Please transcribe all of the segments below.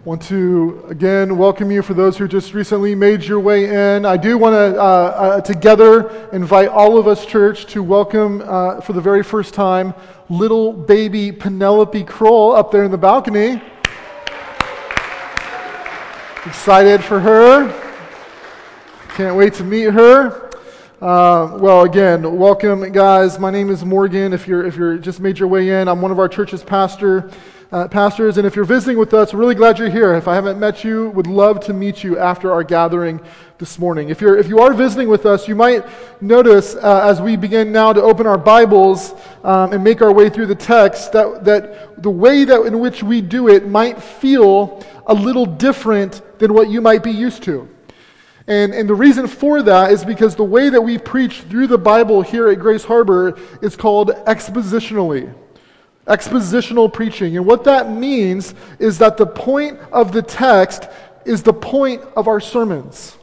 Want to again welcome you for those who just recently made your way in. I do want to together invite all of us, church, to welcome for the very first time little baby Penelope Kroll up there in the balcony. Excited for her. Can't wait to meet her. Well, again, welcome, guys. My name is Morgan. If you're just made your way in, I'm one of our church's pastors, and if you're visiting with us, we're really glad you're here. If I haven't met you, would love to meet you after our gathering this morning. If you are visiting with us, you might notice as we begin now to open our Bibles and make our way through the text that the way that in which we do it might feel a little different than what you might be used to. And the reason for that is because the way that we preach through the Bible here at Grace Harbor is called expositionally. Expositional preaching. And what that means is that the point of the text is the point of our sermons.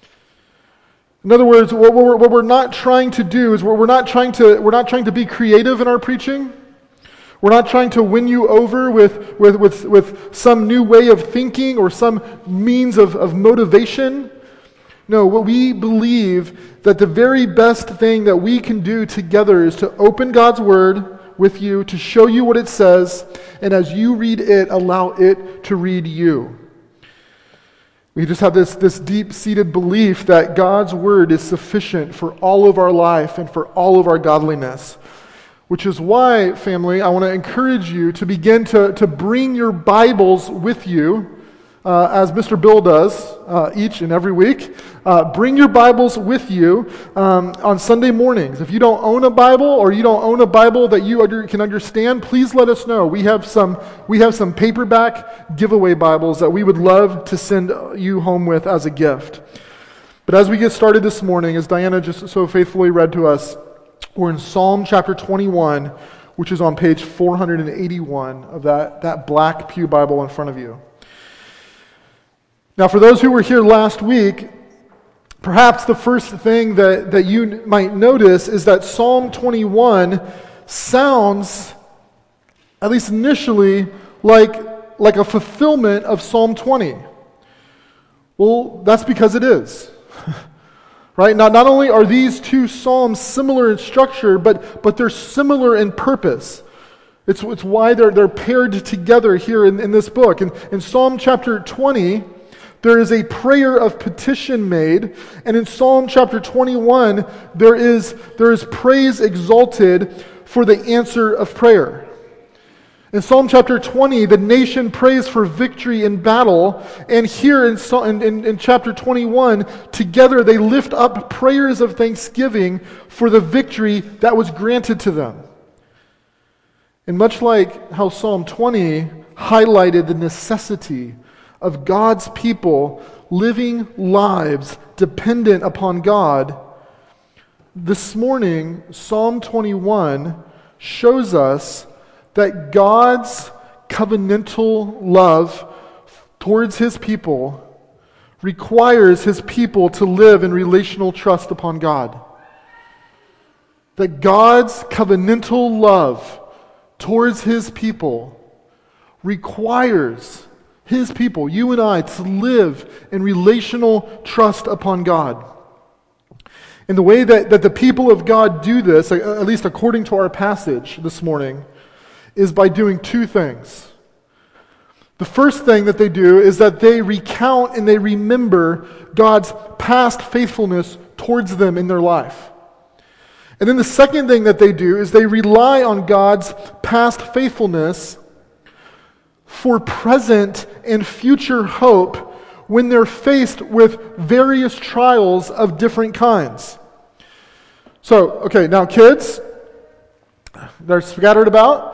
In other words, what we're not trying to do is we're not trying to be creative in our preaching. We're not trying to win you over with some new way of thinking or some means of motivation. No, what we believe that the very best thing that we can do together is to open God's Word with you, to show you what it says, and as you read it, allow it to read you. We just have this deep-seated belief that God's Word is sufficient for all of our life and for all of our godliness. Which is why, family, I want to encourage you to begin to bring your Bibles with you, as Mr. Bill does each and every week. Bring your Bibles with you on Sunday mornings. If you don't own a Bible or you don't own a Bible that you can understand, please let us know. We have some paperback giveaway Bibles that we would love to send you home with as a gift. But as we get started this morning, as Diana just so faithfully read to us, we're in Psalm chapter 21, which is on page 481 of that black pew Bible in front of you. Now, for those who were here last week, perhaps the first thing that you might notice is that Psalm 21 sounds, at least initially, like a fulfillment of Psalm 20. Well, that's because it is. Right? Not only are these two psalms similar in structure, but they're similar in purpose. It's why they're paired together here in this book. In Psalm chapter 20, there is a prayer of petition made, and in Psalm chapter 21, there is praise exalted for the answer of prayer. In Psalm chapter 20, the nation prays for victory in battle, and here in chapter 21, together they lift up prayers of thanksgiving for the victory that was granted to them. And much like how Psalm 20 highlighted the necessity of God's people living lives dependent upon God, this morning, Psalm 21 shows us that God's covenantal love towards His people requires His people to live in relational trust upon God. That God's covenantal love towards His people requires His people, you and I, to live in relational trust upon God. And the way that the people of God do this, at least according to our passage this morning, is by doing two things. The first thing that they do is that they recount and they remember God's past faithfulness towards them in their life. And then the second thing that they do is they rely on God's past faithfulness for present and future hope when they're faced with various trials of different kinds. So, okay, now kids, they're scattered about.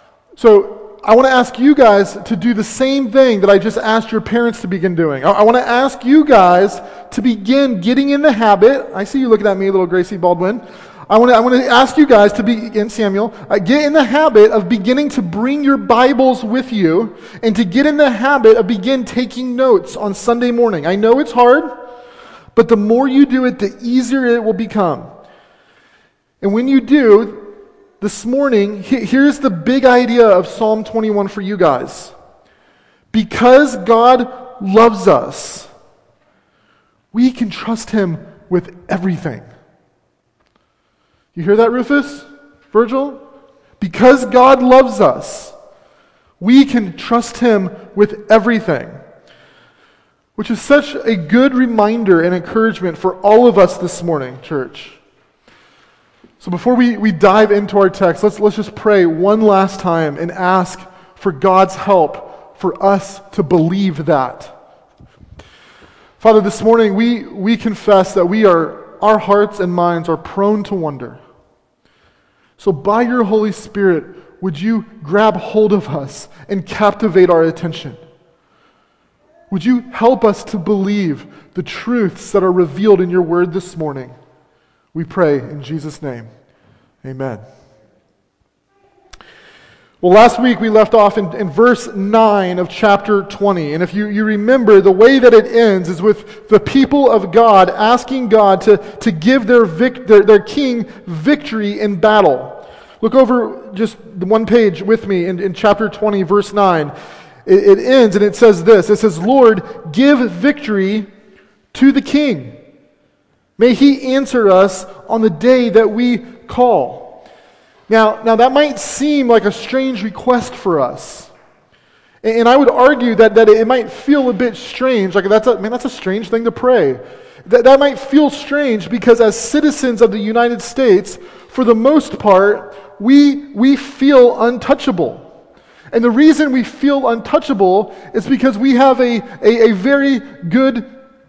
So I want to ask you guys to do the same thing that I just asked your parents to begin doing. I want to ask you guys to begin getting in the habit. I see you looking at me, little Gracie Baldwin. I want to ask you guys to begin, Samuel, get in the habit of beginning to bring your Bibles with you and to get in the habit of begin taking notes on Sunday morning. I know it's hard, but the more you do it, the easier it will become. And when you do, this morning, here's the big idea of Psalm 21 for you guys. because God loves us, we can trust him with everything. You hear that, Rufus? Virgil? Because God loves us, we can trust him with everything. Which is such a good reminder and encouragement for all of us this morning, church. So before we dive into our text, let's just pray one last time and ask for God's help for us to believe that. Father, this morning we confess that our hearts and minds are prone to wonder. So by your Holy Spirit, would you grab hold of us and captivate our attention? Would you help us to believe the truths that are revealed in your word this morning? We pray in Jesus' name. Amen. Well, last week we left off in verse 9 of chapter 20. And if you remember, the way that it ends is with the people of God asking God to give their king victory in battle. Look over just one page with me in chapter 20, verse 9. It ends and it says this. It says, Lord, give victory to the king. May he answer us on the day that we call. Now that might seem like a strange request for us. And I would argue that it might feel a bit strange. Like that's a strange thing to pray. That might feel strange because as citizens of the United States, for the most part, we feel untouchable. And the reason we feel untouchable is because we have a very good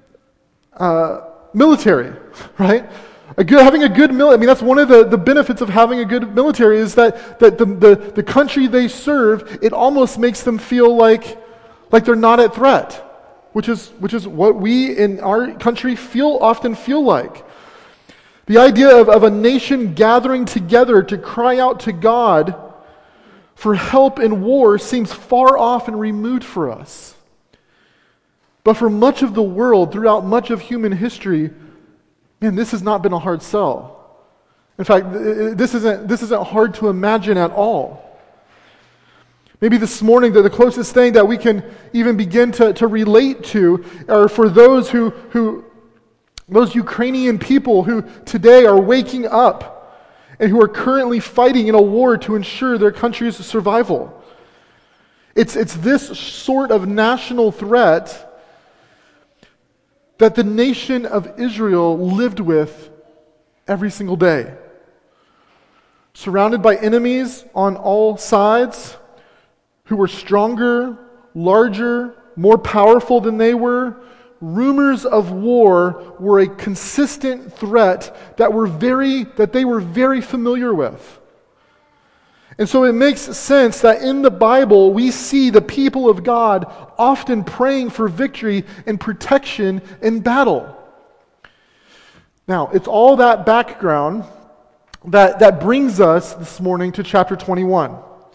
military, right? Having a good military. I mean, that's one of the benefits of having a good military is that the country they serve, it almost makes them feel like they're not at threat, which is what we in our country often feel like. The idea of a nation gathering together to cry out to God for help in war seems far off and removed for us. But for much of the world, throughout much of human history, man, this has not been a hard sell. In fact, this isn't hard to imagine at all. Maybe this morning, the closest thing that we can even begin to relate to are for those those Ukrainian people who today are waking up and who are currently fighting in a war to ensure their country's survival. It's this sort of national threat that the nation of Israel lived with every single day. Surrounded by enemies on all sides who were stronger, larger, more powerful than they were, rumors of war were a consistent threat that they were very familiar with. And so it makes sense that in the Bible we see the people of God often praying for victory and protection in battle. Now, it's all that background that brings us this morning to chapter 21.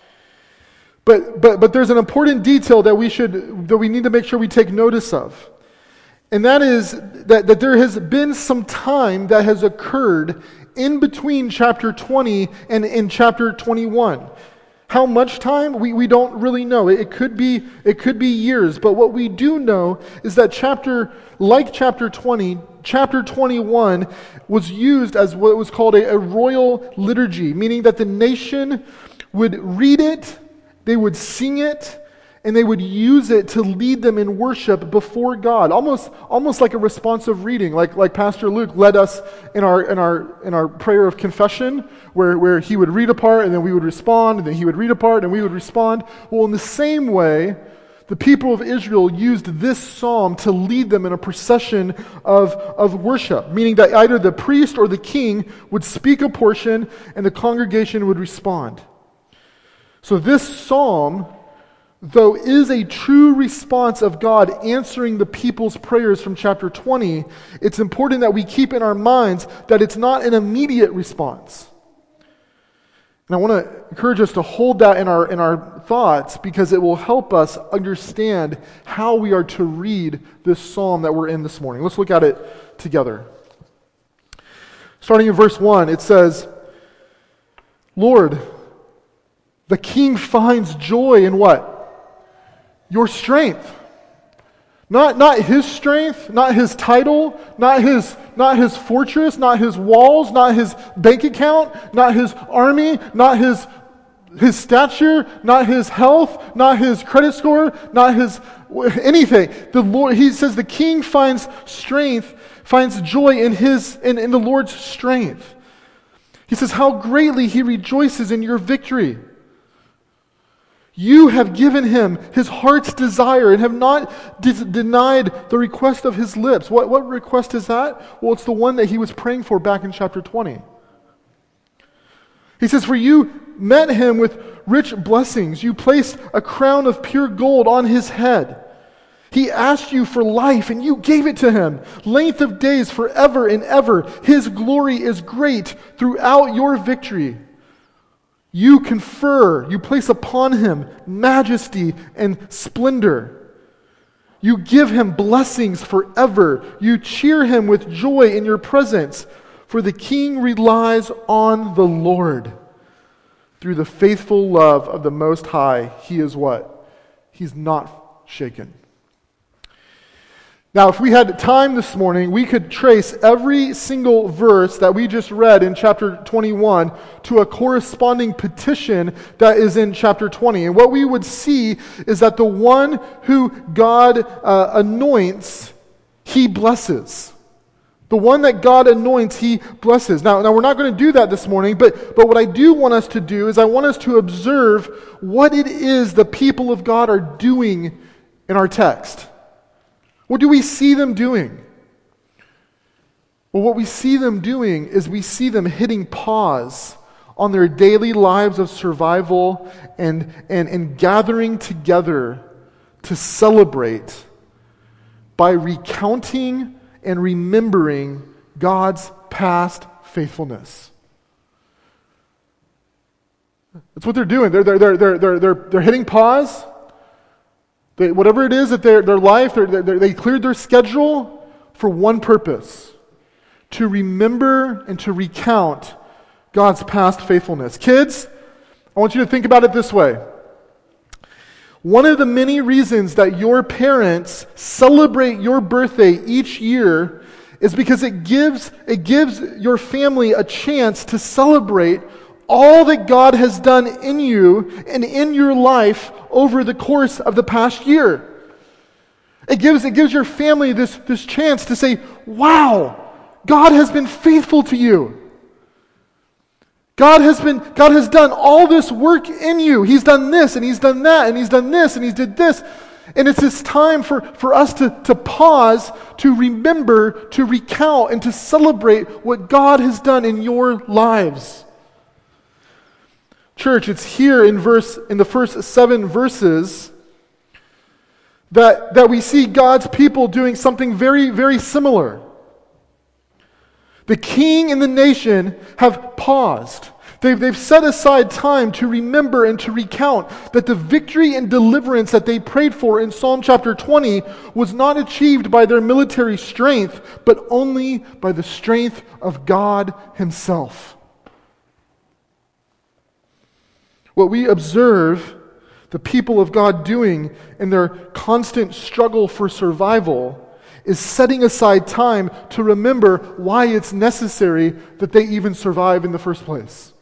But there's an important detail that we need to make sure we take notice of. And that is that there has been some time that has occurred in between chapter 20 and in chapter 21. How much time? We don't really know. It could be years, but what we do know is that chapter 20, chapter 21 was used as what was called a royal liturgy, meaning that the nation would read it, they would sing it, and they would use it to lead them in worship before God, almost like a responsive reading, like Pastor Luke led us in our prayer of confession, where he would read a part and then we would respond, and then he would read a part and we would respond. Well, in the same way, the people of Israel used this psalm to lead them in a procession of worship, meaning that either the priest or the king would speak a portion and the congregation would respond. So this psalm, though is a true response of God answering the people's prayers from chapter 20, it's important that we keep in our minds that it's not an immediate response. And I want to encourage us to hold that in our thoughts because it will help us understand how we are to read this psalm that we're in this morning. Let's look at it together. Starting in verse 1, it says, Lord, the king finds joy in what? your strength. Not his strength, not his title, not his fortress, not his walls, not his bank account, not his army, not his stature, not his health, not his credit score, not his anything. The Lord, he says, the king finds strength, finds joy in the Lord's strength. He says, how greatly he rejoices in your victory. You have given him his heart's desire and have not denied the request of his lips. What request is that? Well, it's the one that he was praying for back in chapter 20. He says, for you met him with rich blessings. You placed a crown of pure gold on his head. He asked you for life, and you gave it to him. Length of days forever and ever. His glory is great throughout your victory. You confer, you place upon him majesty and splendor. You give him blessings forever. You cheer him with joy in your presence. For the king relies on the Lord. Through the faithful love of the Most High, he is what? He's not shaken. Now, if we had time this morning, we could trace every single verse that we just read in chapter 21 to a corresponding petition that is in chapter 20. And what we would see is that the one who God anoints, he blesses. The one that God anoints, he blesses. Now we're not going to do that this morning, but what I do want us to do is I want us to observe what it is the people of God are doing in our text. What do we see them doing? Well, what we see them doing is we see them hitting pause on their daily lives of survival and gathering together to celebrate by recounting and remembering God's past faithfulness. That's what they're doing. They're hitting pause. Whatever it is that their life, they cleared their schedule for one purpose: to remember and to recount God's past faithfulness. Kids, I want you to think about it this way. One of the many reasons that your parents celebrate your birthday each year is because it gives your family a chance to celebrate all that God has done in you and in your life over the course of the past year. It gives your family this chance to say, wow, God has been faithful to you. God has done all this work in you. He's done this, and he's done that, and he's done this, and he's did this. And it's this time for us to pause, to remember, to recount, and to celebrate what God has done in your lives. Church, it's here in the first 7 verses that we see God's people doing something very, very similar. The king and the nation have paused. They've set aside time to remember and to recount that the victory and deliverance that they prayed for in Psalm chapter 20 was not achieved by their military strength, but only by the strength of God himself. What we observe the people of God doing in their constant struggle for survival is setting aside time to remember why it's necessary that they even survive in the first place.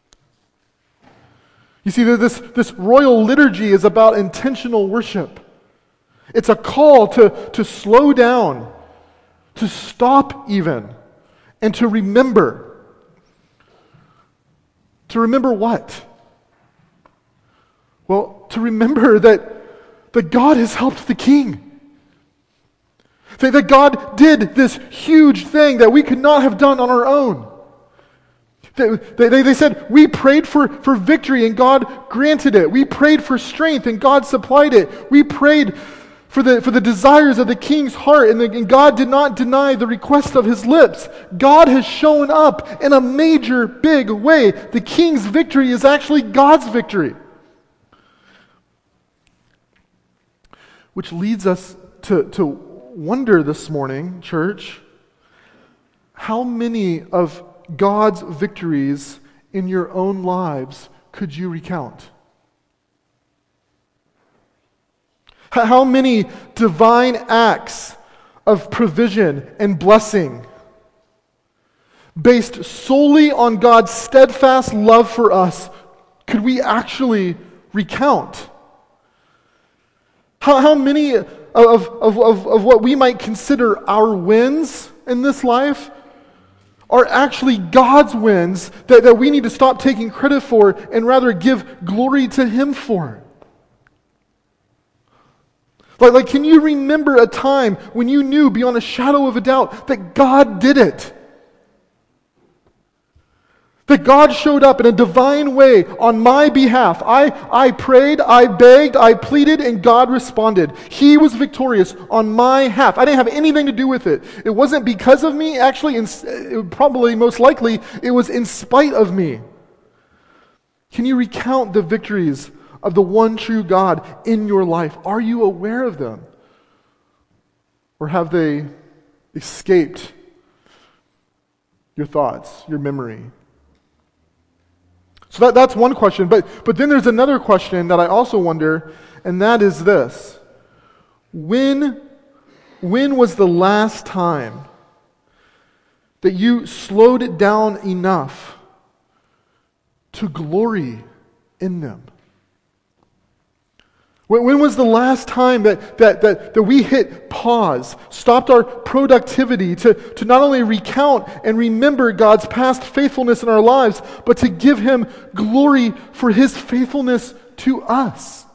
You see, this royal liturgy is about intentional worship. It's a call to slow down, to stop even, and to remember. To remember what? Well, to remember that God has helped the king. That God did this huge thing that we could not have done on our own. They said, we prayed for victory and God granted it. We prayed for strength and God supplied it. We prayed for the desires of the king's heart and God did not deny the request of his lips. God has shown up in a major, big way. The king's victory is actually God's victory. Which leads us to wonder this morning, church, how many of God's victories in your own lives could you recount? How many divine acts of provision and blessing based solely on God's steadfast love for us could we actually recount? How many of what we might consider our wins in this life are actually God's wins that we need to stop taking credit for and rather give glory to Him for? Like, can you remember a time when you knew beyond a shadow of a doubt that God did it? That God showed up in a divine way on my behalf. I prayed, I begged, I pleaded, and God responded. He was victorious on my behalf. I didn't have anything to do with it. It wasn't because of me. Actually, probably most likely, it was in spite of me. Can you recount the victories of the one true God in your life? Are you aware of them? Or have they escaped your thoughts, your memory? So that's one question, but then there's another question that I also wonder, and that is this. When was the last time that you slowed it down enough to glory in them? When was the last time that we hit pause, stopped our productivity to not only recount and remember God's past faithfulness in our lives, but to give Him glory for His faithfulness to us?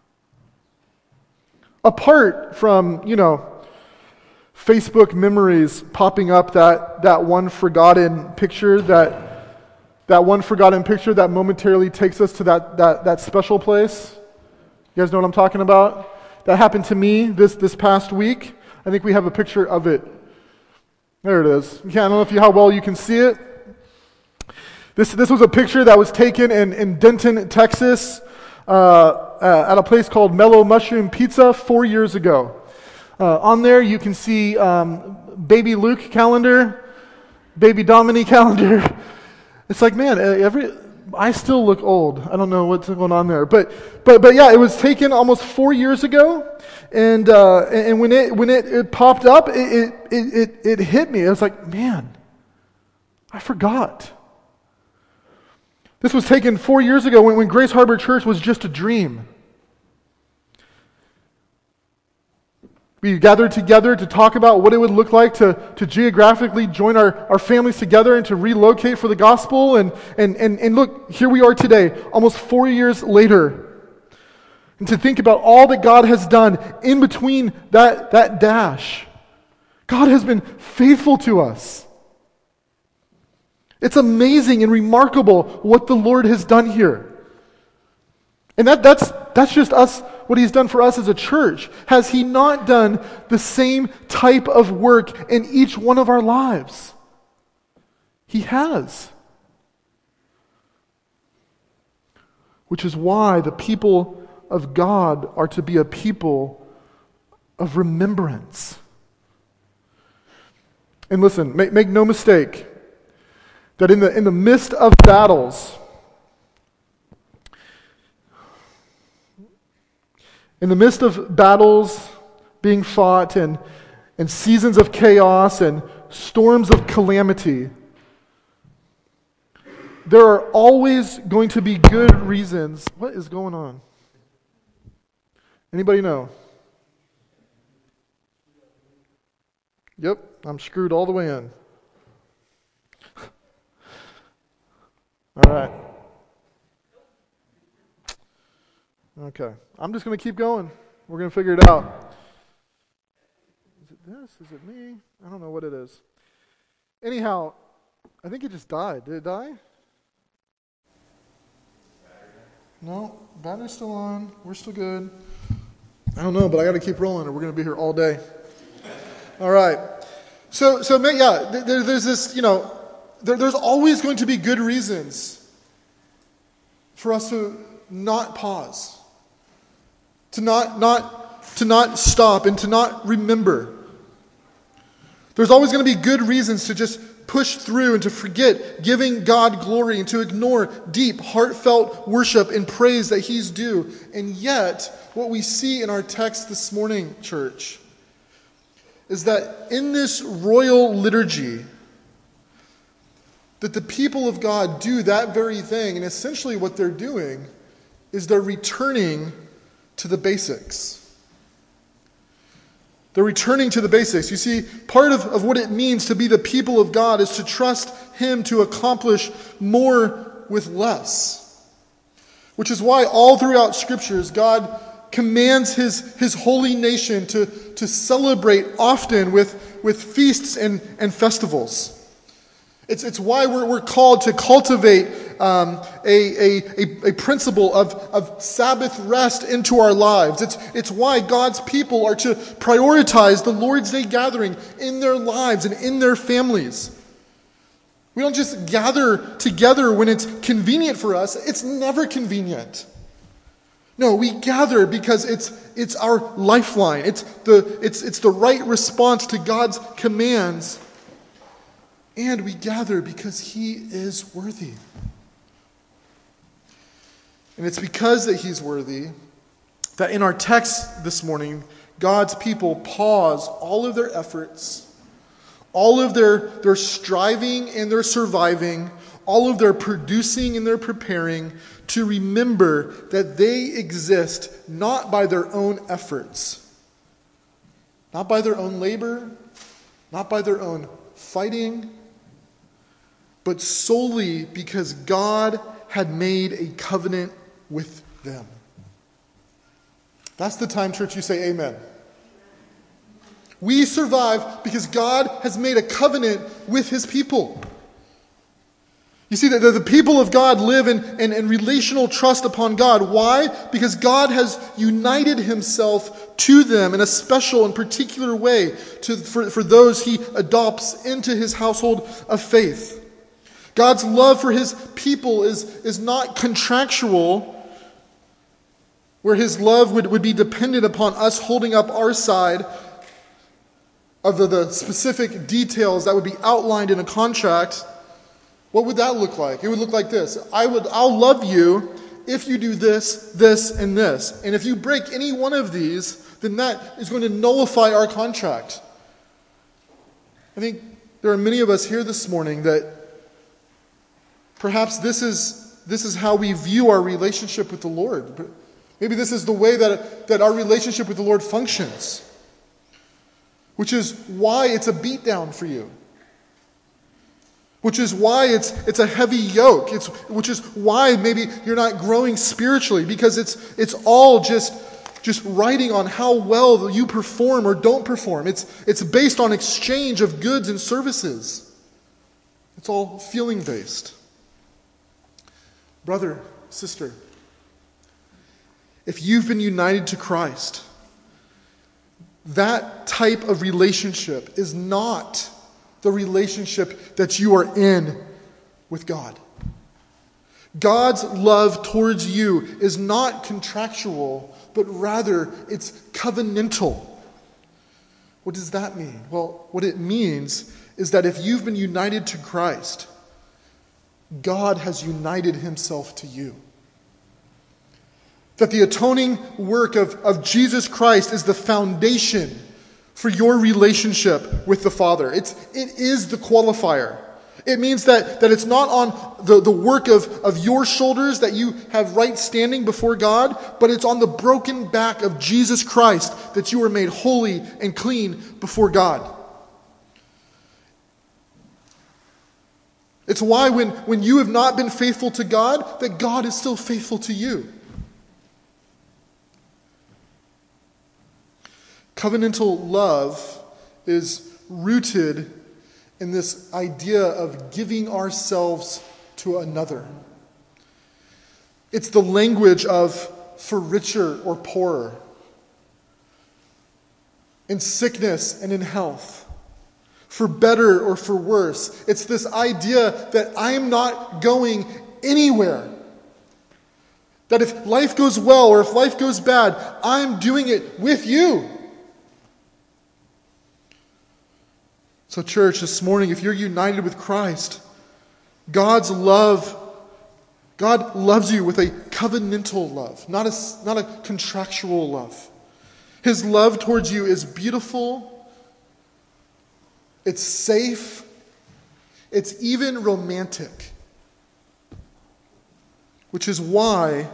Apart from, Facebook memories popping up that one forgotten picture that momentarily takes us to that special place. You guys know what I'm talking about? That happened to me this past week. I think we have a picture of it. There it is. I don't know how well you can see it. This was a picture that was taken in Denton, Texas, at a place called Mellow Mushroom Pizza 4 years ago. On there you can see baby Luke calendar, baby Dominique calendar. It's like, man, I still look old. I don't know what's going on there, but yeah, it was taken almost 4 years ago, and when it popped up, it hit me. I was like, man, I forgot. This was taken 4 years ago when Grace Harbor Church was just a dream. We gathered together to talk about what it would look like to geographically join our families together and to relocate for the gospel. And look, here we are today, almost 4 years later. And to think about all that God has done in between that dash. God has been faithful to us. It's amazing and remarkable what the Lord has done here. And that's just us, what He's done for us as a church. Has He not done the same type of work in each one of our lives? He has. Which is why the people of God are to be a people of remembrance. And listen, make no mistake that in the midst of battles, in the midst of battles being fought and seasons of chaos and storms of calamity, there are always going to be good reasons. What is going on? Anybody know? Yep, I'm screwed all the way in. All right. Okay. I'm just going to keep going. We're going to figure it out. Is it this? Is it me? I don't know what it is. Anyhow, I think it just died. Did it die? No, battery's still on. We're still good. I don't know, but I got to keep rolling or we're going to be here all day. All right. So yeah, there's this, there's always going to be good reasons for us to not pause, to not stop, and to not remember. There's always going to be good reasons to just push through and to forget giving God glory and to ignore deep, heartfelt worship and praise that He's due. And yet, what we see in our text this morning, church, is that in this royal liturgy, that the people of God do that very thing. And essentially what they're doing is they're returning to the basics. They're returning to the basics. You see, part of what it means to be the people of God is to trust Him to accomplish more with less. Which is why all throughout Scriptures, God commands His holy nation to celebrate often with feasts and festivals. It's why we're called to cultivate a principle of Sabbath rest into our lives. It's why God's people are to prioritize the Lord's Day gathering in their lives and in their families. We don't just gather together when it's convenient for us. It's never convenient. No, we gather because it's our lifeline. It's the right response to God's commands. And we gather because He is worthy. And it's because that He's worthy that in our text this morning, God's people pause all of their efforts, all of their striving and their surviving, all of their producing and their preparing, to remember that they exist not by their own efforts, not by their own labor, not by their own fighting, but solely because God had made a covenant with them. That's the time, church, you say amen. We survive because God has made a covenant with His people. You see, that the people of God live in relational trust upon God. Why? Because God has united Himself to them in a special and particular way for those He adopts into His household of faith. God's love for His people is not contractual, where His love would be dependent upon us holding up our side of the specific details that would be outlined in a contract. What would that look like? It would look like this. I'll love you if you do this, this, and this. And if you break any one of these, then that is going to nullify our contract. I think there are many of us here this morning that perhaps this is how we view our relationship with the Lord. Maybe this is the way that our relationship with the Lord functions, which is why it's a beatdown for you. Which is why it's a heavy yoke. Which is why maybe you're not growing spiritually, because it's all just writing on how well you perform or don't perform. It's based on exchange of goods and services. It's all feeling based. Brother, sister, if you've been united to Christ, that type of relationship is not the relationship that you are in with God. God's love towards you is not contractual, but rather it's covenantal. What does that mean? Well, what it means is that if you've been united to Christ, God has united Himself to you. That the atoning work of Jesus Christ is the foundation for your relationship with the Father. It is the qualifier. It means that it's not on the work of your shoulders that you have right standing before God, but it's on the broken back of Jesus Christ that you are made holy and clean before God. It's why when you have not been faithful to God, that God is still faithful to you. Covenantal love is rooted in this idea of giving ourselves to another. It's the language of for richer or poorer, in sickness and in health, for better or for worse. It's this idea that I'm not going anywhere. That if life goes well or if life goes bad, I'm doing it with you. So church, this morning, if you're united with Christ, God loves you with a covenantal love, not a contractual love. His love towards you is beautiful, it's safe, it's even romantic. Which is why,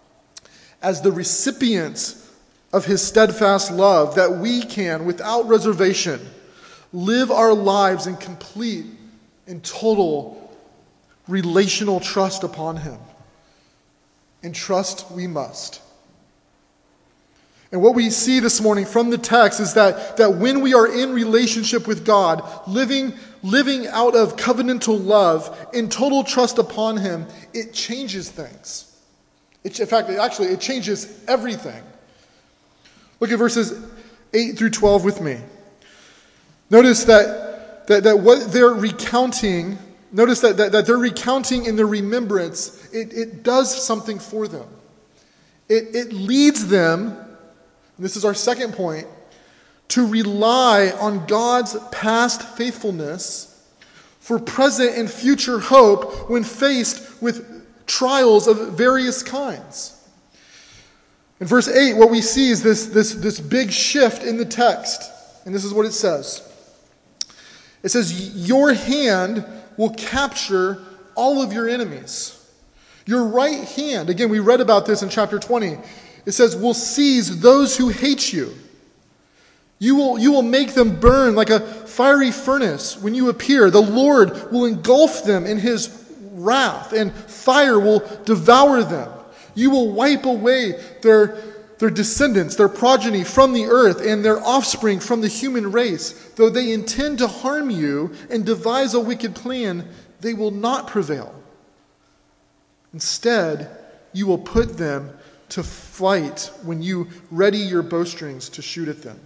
as the recipients of his steadfast love, that we can, without reservation, live our lives in complete and total relational trust upon him. And trust we must. And what we see this morning from the text is that when we are in relationship with God, living out of covenantal love, in total trust upon him, it changes things. In fact, it changes everything. Look at verses 8 through 12 with me. Notice that what they're recounting, that they're recounting in their remembrance, it does something for them. It leads them, and this is our second point, to rely on God's past faithfulness for present and future hope when faced with trials of various kinds. In verse 8, what we see is this big shift in the text. And this is what it says. It says, your hand will capture all of your enemies. Your right hand, again, we read about this in chapter 20. It says, will seize those who hate you. You will make them burn like a fiery furnace when you appear. The Lord will engulf them in his wrath, and fire will devour them. You will wipe away their descendants, their progeny from the earth, and their offspring from the human race. Though they intend to harm you and devise a wicked plan, they will not prevail. Instead, you will put them to flight when you ready your bowstrings to shoot at them.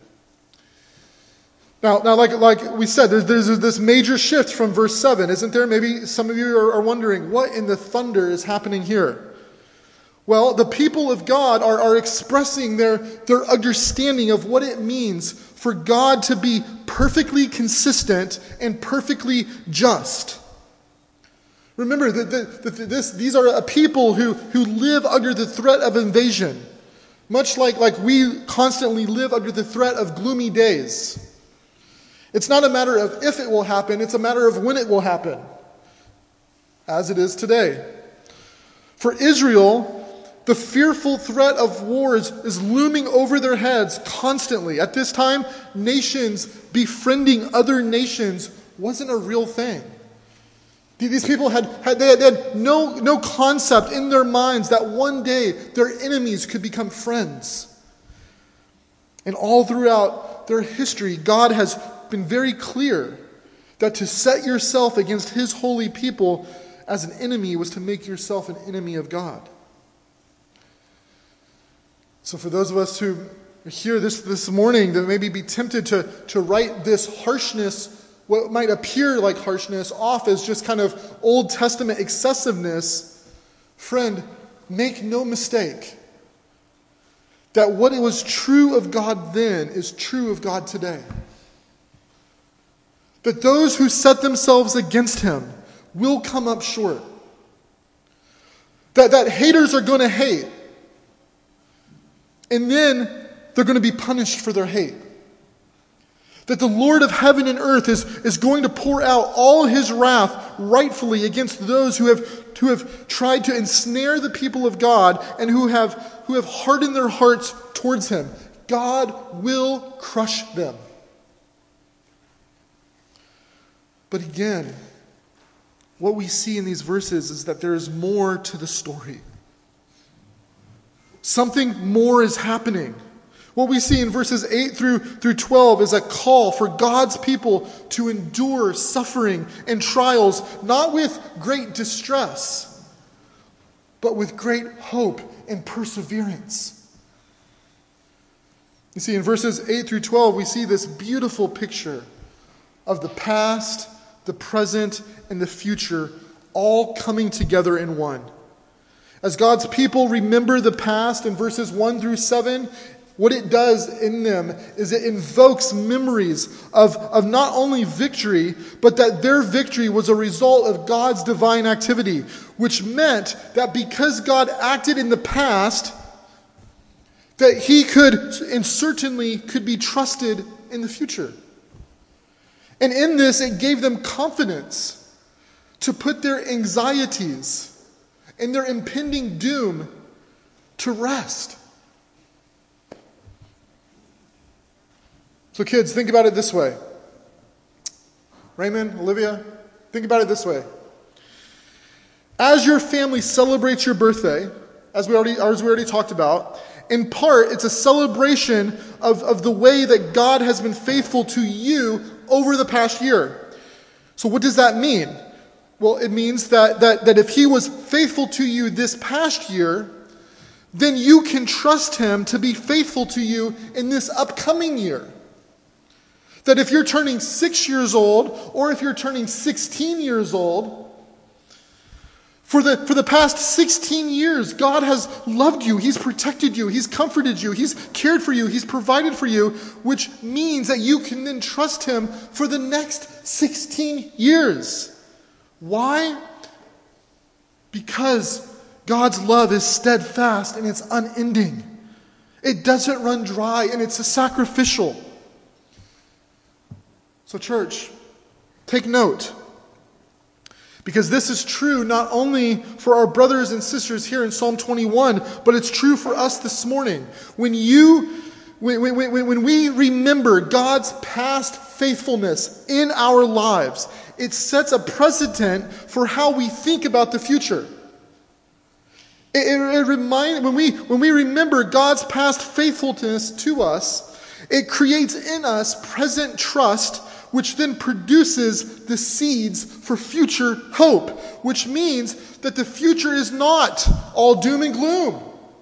Now, like we said, there's this major shift from verse 7, isn't there? Maybe some of you are wondering, what in the thunder is happening here? Well, the people of God are expressing their understanding of what it means for God to be perfectly consistent and perfectly just. Remember, these are a people who live under the threat of invasion, much like we constantly live under the threat of gloomy days. It's not a matter of if it will happen, it's a matter of when it will happen, as it is today. For Israel, the fearful threat of war is looming over their heads constantly. At this time, nations befriending other nations wasn't a real thing. These people had no concept in their minds that one day their enemies could become friends. And all throughout their history, God has been very clear that to set yourself against his holy people as an enemy was to make yourself an enemy of God. So for those of us who are here this morning that maybe be tempted to write this harshness, what might appear like harshness, off as just kind of Old Testament excessiveness, friend, make no mistake that what was true of God then is true of God today. That those who set themselves against him will come up short. That haters are going to hate. And then they're going to be punished for their hate. That the Lord of heaven and earth is going to pour out all his wrath rightfully against those who have tried to ensnare the people of God and who have hardened their hearts towards him. God will crush them. But again, what we see in these verses is that there is more to the story. Something more is happening. What we see in verses 8 through 12 is a call for God's people to endure suffering and trials, not with great distress, but with great hope and perseverance. You see, in verses 8 through 12, we see this beautiful picture of the past, the present, and the future all coming together in one. As God's people remember the past in verses 1 through 7, what it does in them is it invokes memories of not only victory, but that their victory was a result of God's divine activity, which meant that because God acted in the past, that he could and certainly could be trusted in the future. And in this, it gave them confidence to put their anxieties and their impending doom to rest. So kids, think about it this way. Raymond, Olivia, think about it this way. As your family celebrates your birthday, as we already talked about, in part, it's a celebration of the way that God has been faithful to you over the past year. So what does that mean? Well, it means that if he was faithful to you this past year, then you can trust him to be faithful to you in this upcoming year. That if you're turning 6 years old, or if you're turning 16 years old, for the past 16 years, God has loved you, he's protected you, he's comforted you, he's cared for you, he's provided for you, which means that you can then trust him for the next 16 years. Why? Because God's love is steadfast and it's unending. It doesn't run dry and it's sacrificial. So church, take note. Because this is true not only for our brothers and sisters here in Psalm 21, but it's true for us this morning. When we remember God's past faithfulness in our lives, it sets a precedent for how we think about the future. When we remember God's past faithfulness to us, it creates in us present trust, which then produces the seeds for future hope, which means that the future is not all doom and gloom.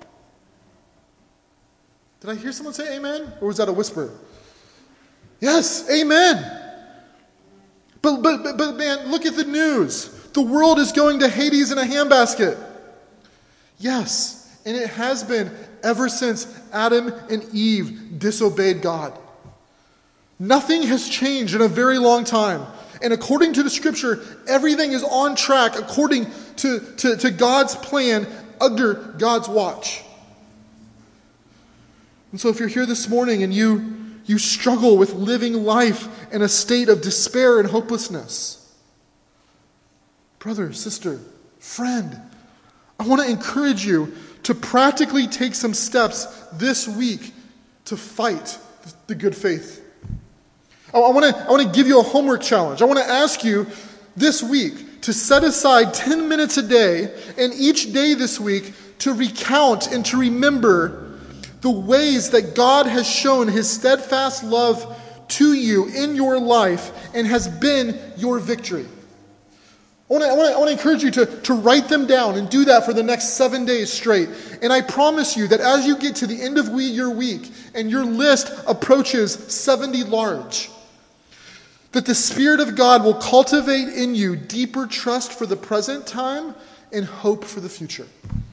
Did I hear someone say amen? Or was that a whisper? Yes, amen. But man, look at the news. The world is going to Hades in a handbasket. Yes, and it has been ever since Adam and Eve disobeyed God. Nothing has changed in a very long time. And according to the scripture, everything is on track according to God's plan under God's watch. And so if you're here this morning and you struggle with living life in a state of despair and hopelessness, brother, sister, friend, I want to encourage you to practically take some steps this week to fight the good faith. I want to give you a homework challenge. I want to ask you this week to set aside 10 minutes a day, and each day this week to recount and to remember the ways that God has shown his steadfast love to you in your life and has been your victory. I want to encourage you to write them down and do that for the next 7 days straight. And I promise you that as you get to the end of your week and your list approaches 70 large, that the Spirit of God will cultivate in you deeper trust for the present time and hope for the future.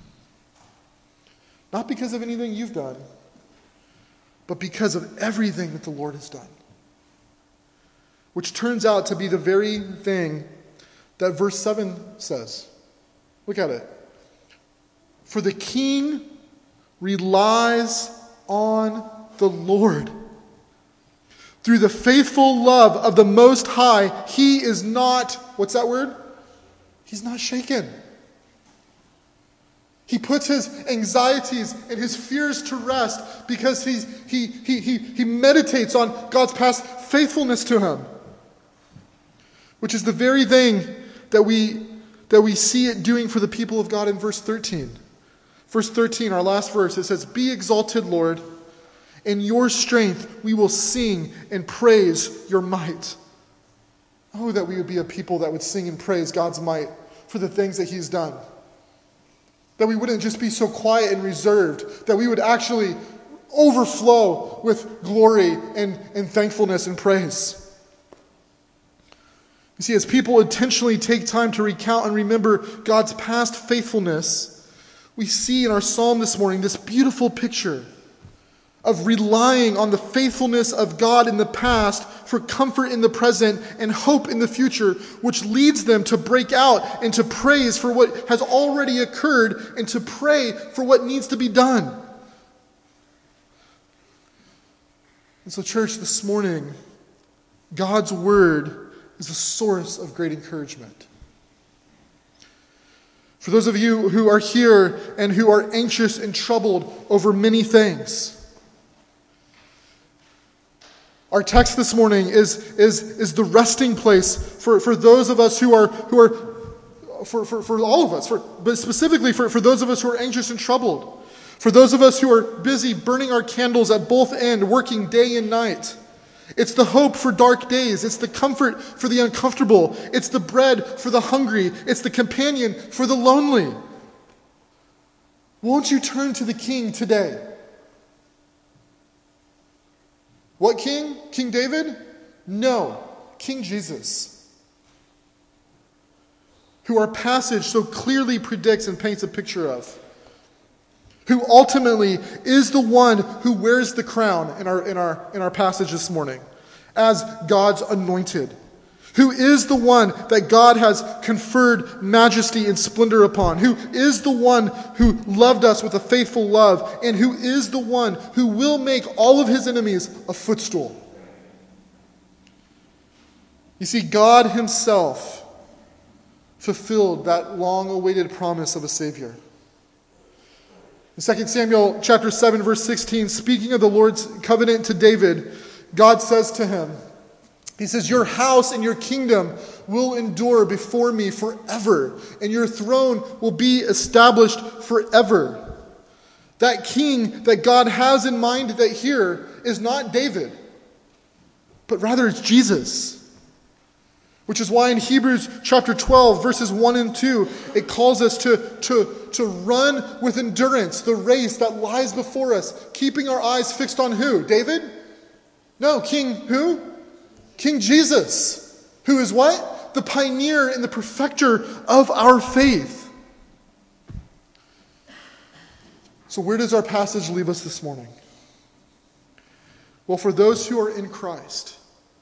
Not because of anything you've done, but because of everything that the Lord has done. Which turns out to be the very thing that verse 7 says. Look at it. For the king relies on the Lord. Through the faithful love of the Most High, he is not, what's that word? He's not shaken. He puts his anxieties and his fears to rest because he meditates on God's past faithfulness to him. Which is the very thing that we see it doing for the people of God in verse 13. Verse 13, our last verse, it says, "Be exalted, Lord. In your strength we will sing and praise your might." Oh, that we would be a people that would sing and praise God's might for the things that he's done. That we wouldn't just be so quiet and reserved, that we would actually overflow with glory and thankfulness and praise. You see, as people intentionally take time to recount and remember God's past faithfulness, we see in our psalm this morning this beautiful picture of relying on the faithfulness of God in the past for comfort in the present and hope in the future, which leads them to break out into praise for what has already occurred and to pray for what needs to be done. And so, church, this morning, God's word is a source of great encouragement. For those of you who are here and who are anxious and troubled over many things, our text this morning is the resting place for those of us who are for all of us, but specifically for those of us who are anxious and troubled, for those of us who are busy burning our candles at both ends, working day and night. It's the hope for dark days. It's the comfort for the uncomfortable. It's the bread for the hungry. It's the companion for the lonely. Won't you turn to the King today? What king? King David? No, King Jesus, who our passage so clearly predicts and paints a picture of, who ultimately is the one who wears the crown in our passage this morning as God's anointed, who is the one that God has conferred majesty and splendor upon, who is the one who loved us with a faithful love, and who is the one who will make all of his enemies a footstool. You see, God himself fulfilled that long-awaited promise of a Savior. In 2 Samuel chapter 7, verse 16, speaking of the Lord's covenant to David, God says to him, he says, "Your house and your kingdom will endure before me forever, and your throne will be established forever." That king that God has in mind that here is not David, but rather it's Jesus. Which is why in Hebrews chapter 12, verses 1 and 2, it calls us to run with endurance the race that lies before us, keeping our eyes fixed on who? David? No, King who? King Jesus, who is what? The pioneer and the perfecter of our faith. So where does our passage leave us this morning? Well, for those who are in Christ,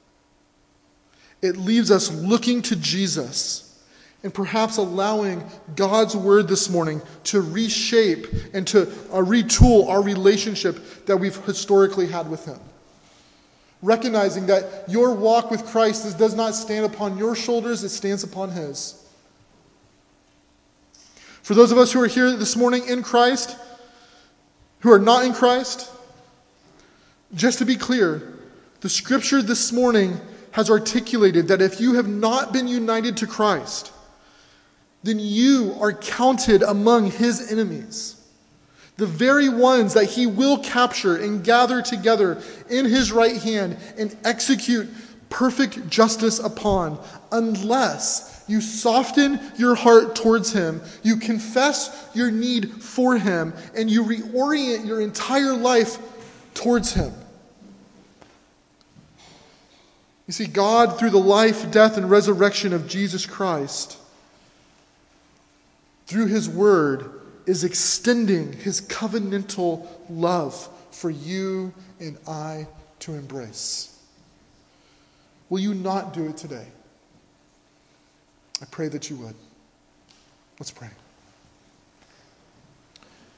it leaves us looking to Jesus and perhaps allowing God's word this morning to reshape and to retool our relationship that we've historically had with him. Recognizing that your walk with Christ does not stand upon your shoulders, it stands upon his. For those of us who are here this morning in Christ, who are not in Christ, just to be clear, the scripture this morning has articulated that if you have not been united to Christ, then you are counted among his enemies. The very ones that he will capture and gather together in his right hand and execute perfect justice upon, unless you soften your heart towards him, you confess your need for him, and you reorient your entire life towards him. You see, God, through the life, death, and resurrection of Jesus Christ, through his word, is extending his covenantal love for you and I to embrace. Will you not do it today? I pray that you would. Let's pray.